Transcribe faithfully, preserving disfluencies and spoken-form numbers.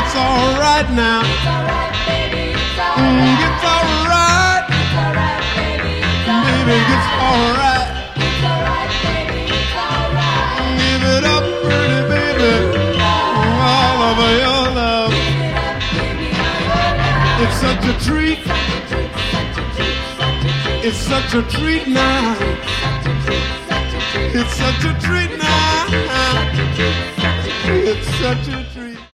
it's alright now. It's alright, baby, it's alright. Mm, it's alright. It's alright, baby, it's alright. Baby, it's alright. It's alright, baby, it's alright. Give it up, pretty baby. All over your love. Give it up, baby, all your love. It's such a treat. Such a treat, such a treat, such a treat. It's such a treat now. Such a treat, such a treat. It's such a treat now. Such a treat, such a treat. It's such a treat.